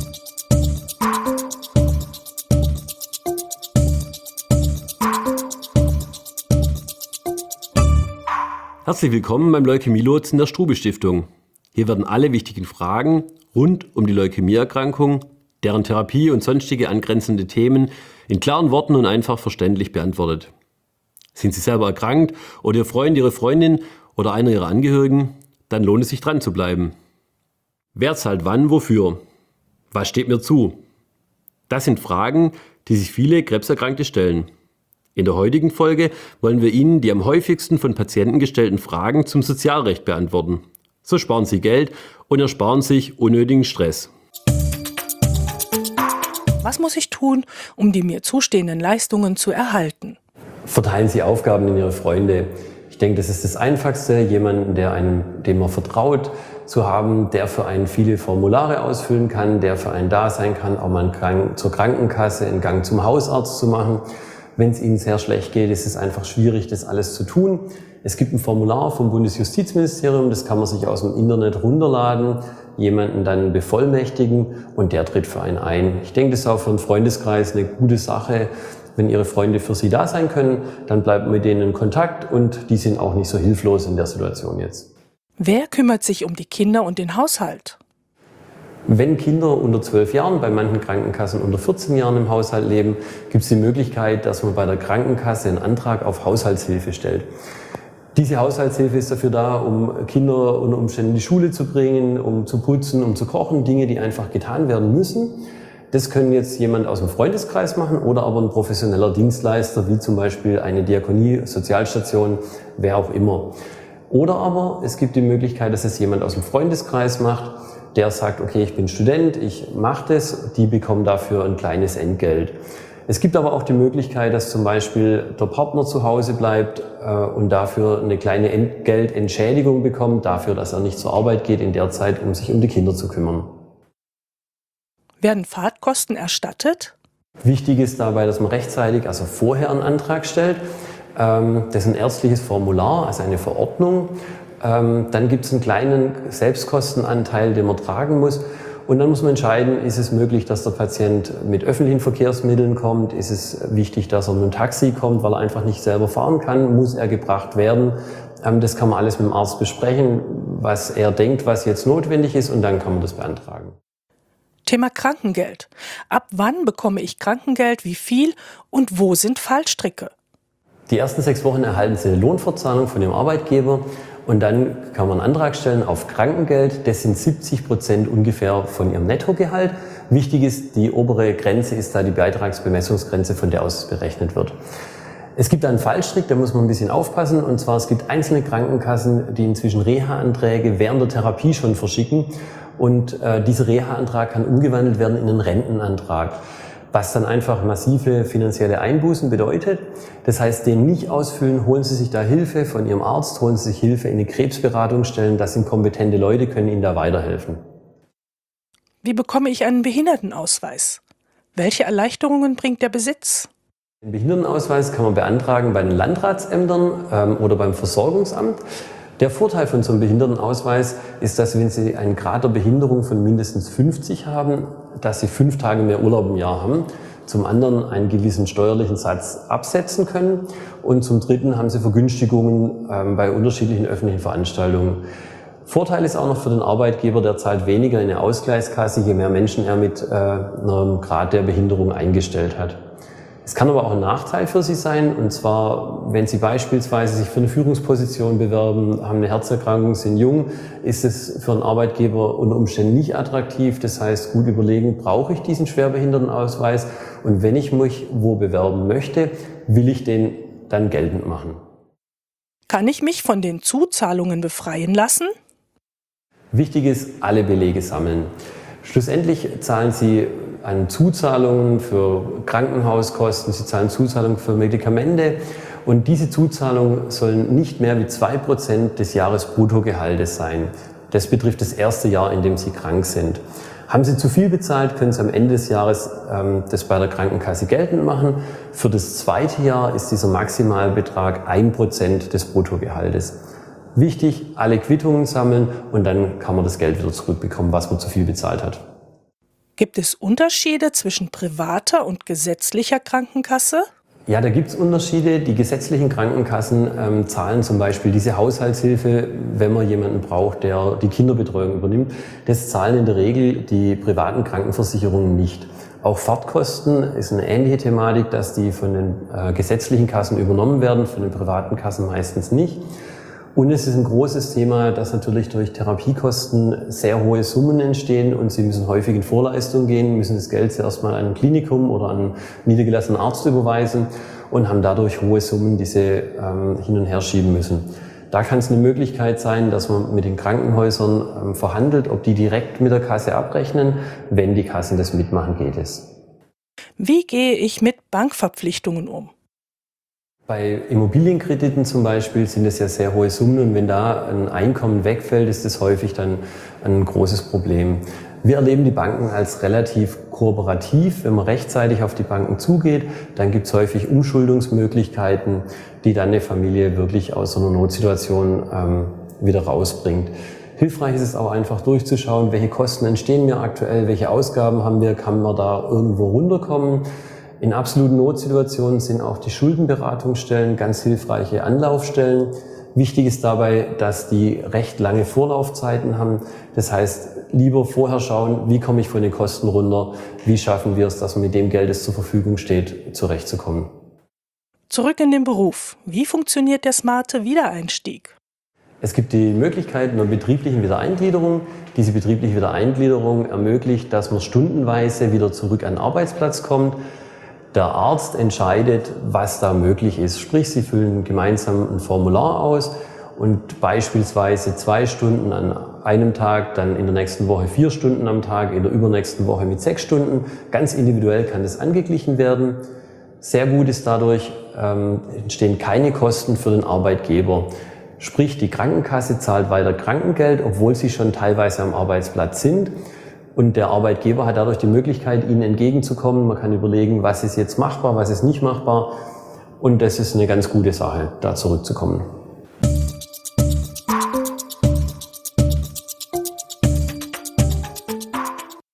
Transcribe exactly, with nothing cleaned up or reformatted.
Herzlich willkommen beim Leukämie-Lotsen der Strube-Stiftung. Hier werden alle wichtigen Fragen rund um die Leukämieerkrankung, deren Therapie und sonstige angrenzende Themen in klaren Worten und einfach verständlich beantwortet. Sind Sie selber erkrankt oder Ihr Freund, Ihre Freundin oder einer Ihrer Angehörigen? Dann lohnt es sich dran zu bleiben. Wer zahlt wann, wofür? Was steht mir zu? Das sind Fragen, die sich viele Krebserkrankte stellen. In der heutigen Folge wollen wir Ihnen die am häufigsten von Patienten gestellten Fragen zum Sozialrecht beantworten. So sparen Sie Geld und ersparen sich unnötigen Stress. Was muss ich tun, um die mir zustehenden Leistungen zu erhalten? Verteilen Sie Aufgaben in Ihre Freunde. Ich denke, das ist das Einfachste, jemanden, der einem, dem man vertraut, zu haben, der für einen viele Formulare ausfüllen kann, der für einen da sein kann, auch mal einen Gang zur Krankenkasse, einen Gang zum Hausarzt zu machen. Wenn es Ihnen sehr schlecht geht, ist es einfach schwierig, das alles zu tun. Es gibt ein Formular vom Bundesjustizministerium, das kann man sich aus dem Internet runterladen, jemanden dann bevollmächtigen und der tritt für einen ein. Ich denke, das ist auch für einen Freundeskreis eine gute Sache. Wenn Ihre Freunde für Sie da sein können, dann bleibt mit denen in Kontakt und die sind auch nicht so hilflos in der Situation jetzt. Wer kümmert sich um die Kinder und den Haushalt? Wenn Kinder unter zwölf Jahren, bei manchen Krankenkassen unter vierzehn Jahren im Haushalt leben, gibt es die Möglichkeit, dass man bei der Krankenkasse einen Antrag auf Haushaltshilfe stellt. Diese Haushaltshilfe ist dafür da, um Kinder unter Umständen in die Schule zu bringen, um zu putzen, um zu kochen, Dinge, die einfach getan werden müssen. Das können jetzt jemand aus dem Freundeskreis machen oder aber ein professioneller Dienstleister, wie zum Beispiel eine Diakonie, Sozialstation, wer auch immer. Oder aber es gibt die Möglichkeit, dass es jemand aus dem Freundeskreis macht, der sagt, okay, ich bin Student, ich mache das, die bekommen dafür ein kleines Entgelt. Es gibt aber auch die Möglichkeit, dass zum Beispiel der Partner zu Hause bleibt äh, und dafür eine kleine Entgeltentschädigung bekommt, dafür, dass er nicht zur Arbeit geht in der Zeit, um sich um die Kinder zu kümmern. Werden Fahrtkosten erstattet? Wichtig ist dabei, dass man rechtzeitig, also vorher einen Antrag stellt. Ähm, das ist ein ärztliches Formular, also eine Verordnung. Ähm, dann gibt es einen kleinen Selbstkostenanteil, den man tragen muss. Und dann muss man entscheiden, ist es möglich, dass der Patient mit öffentlichen Verkehrsmitteln kommt? Ist es wichtig, dass er mit einem Taxi kommt, weil er einfach nicht selber fahren kann? Muss er gebracht werden? Ähm, das kann man alles mit dem Arzt besprechen, was er denkt, was jetzt notwendig ist, und dann kann man das beantragen. Thema Krankengeld. Ab wann bekomme ich Krankengeld, wie viel und wo sind Fallstricke? Die ersten sechs Wochen erhalten Sie eine Lohnfortzahlung von Ihrem Arbeitgeber und dann kann man einen Antrag stellen auf Krankengeld. Das sind siebzig Prozent ungefähr von Ihrem Nettogehalt. Wichtig ist, die obere Grenze ist da die Beitragsbemessungsgrenze, von der aus berechnet wird. Es gibt einen Fallstrick, da muss man ein bisschen aufpassen. Und zwar, es gibt einzelne Krankenkassen, die inzwischen Reha-Anträge während der Therapie schon verschicken. Und äh, dieser Reha-Antrag kann umgewandelt werden in einen Rentenantrag, was dann einfach massive finanzielle Einbußen bedeutet. Das heißt, den nicht ausfüllen, holen Sie sich da Hilfe von Ihrem Arzt, holen Sie sich Hilfe in eine Krebsberatungsstelle, das sind kompetente Leute, können Ihnen da weiterhelfen. Wie bekomme ich einen Behindertenausweis? Welche Erleichterungen bringt der Besitz? Den Behindertenausweis kann man beantragen bei den Landratsämtern ähm, oder beim Versorgungsamt. Der Vorteil von so einem Behindertenausweis ist, dass wenn Sie einen Grad der Behinderung von mindestens fünfzig haben, dass Sie fünf Tage mehr Urlaub im Jahr haben. Zum anderen einen gewissen steuerlichen Satz absetzen können. Und zum dritten haben Sie Vergünstigungen ähm, bei unterschiedlichen öffentlichen Veranstaltungen. Vorteil ist auch noch für den Arbeitgeber, der zahlt weniger in eine Ausgleichskasse, je mehr Menschen er mit äh, einem Grad der Behinderung eingestellt hat. Es kann aber auch ein Nachteil für Sie sein, und zwar, wenn Sie beispielsweise sich für eine Führungsposition bewerben, haben eine Herzerkrankung, sind jung, ist es für einen Arbeitgeber unter Umständen nicht attraktiv. Das heißt, gut überlegen, brauche ich diesen Schwerbehindertenausweis, und wenn ich mich wo bewerben möchte, will ich den dann geltend machen. Kann ich mich von den Zuzahlungen befreien lassen? Wichtig ist, alle Belege sammeln. Schlussendlich zahlen Sie an Zuzahlungen für Krankenhauskosten, Sie zahlen Zuzahlungen für Medikamente, und diese Zuzahlungen sollen nicht mehr wie zwei Prozent des Jahresbruttogehaltes sein. Das betrifft das erste Jahr, in dem Sie krank sind. Haben Sie zu viel bezahlt, können Sie am Ende des Jahres ähm, das bei der Krankenkasse geltend machen. Für das zweite Jahr ist dieser Maximalbetrag ein Prozent des Bruttogehaltes. Wichtig, alle Quittungen sammeln, und dann kann man das Geld wieder zurückbekommen, was man zu viel bezahlt hat. Gibt es Unterschiede zwischen privater und gesetzlicher Krankenkasse? Ja, da gibt es Unterschiede. Die gesetzlichen Krankenkassen ähm, zahlen zum Beispiel diese Haushaltshilfe, wenn man jemanden braucht, der die Kinderbetreuung übernimmt. Das zahlen in der Regel die privaten Krankenversicherungen nicht. Auch Fahrtkosten ist eine ähnliche Thematik, dass die von den äh, gesetzlichen Kassen übernommen werden, von den privaten Kassen meistens nicht. Und es ist ein großes Thema, dass natürlich durch Therapiekosten sehr hohe Summen entstehen und sie müssen häufig in Vorleistung gehen, müssen das Geld zuerst mal an ein Klinikum oder an einen niedergelassenen Arzt überweisen und haben dadurch hohe Summen, die sie ähm, hin und her schieben müssen. Da kann es eine Möglichkeit sein, dass man mit den Krankenhäusern ähm, verhandelt, ob die direkt mit der Kasse abrechnen. Wenn die Kassen das mitmachen, geht es. Wie gehe ich mit Bankverpflichtungen um? Bei Immobilienkrediten zum Beispiel sind es ja sehr hohe Summen und wenn da ein Einkommen wegfällt, ist das häufig dann ein großes Problem. Wir erleben die Banken als relativ kooperativ. Wenn man rechtzeitig auf die Banken zugeht, dann gibt es häufig Umschuldungsmöglichkeiten, die dann eine Familie wirklich aus so einer Notsituation ähm, wieder rausbringt. Hilfreich ist es auch einfach durchzuschauen, welche Kosten entstehen mir aktuell, welche Ausgaben haben wir, kann man da irgendwo runterkommen. In absoluten Notsituationen sind auch die Schuldenberatungsstellen ganz hilfreiche Anlaufstellen. Wichtig ist dabei, dass die recht lange Vorlaufzeiten haben. Das heißt, lieber vorher schauen, wie komme ich von den Kosten runter, wie schaffen wir es, dass man mit dem Geld, das zur Verfügung steht, zurechtzukommen. Zurück in den Beruf. Wie funktioniert der smarte Wiedereinstieg? Es gibt die Möglichkeit einer betrieblichen Wiedereingliederung. Diese betriebliche Wiedereingliederung ermöglicht, dass man stundenweise wieder zurück an den Arbeitsplatz kommt. Der Arzt entscheidet, was da möglich ist. Sprich, Sie füllen gemeinsam ein Formular aus und beispielsweise zwei Stunden an einem Tag, dann in der nächsten Woche vier Stunden am Tag, in der übernächsten Woche mit sechs Stunden. Ganz individuell kann das angeglichen werden. Sehr gut ist dadurch, ähm, entstehen keine Kosten für den Arbeitgeber. Sprich, die Krankenkasse zahlt weiter Krankengeld, obwohl sie schon teilweise am Arbeitsplatz sind. Und der Arbeitgeber hat dadurch die Möglichkeit, ihnen entgegenzukommen. Man kann überlegen, was ist jetzt machbar, was ist nicht machbar. Und das ist eine ganz gute Sache, da zurückzukommen.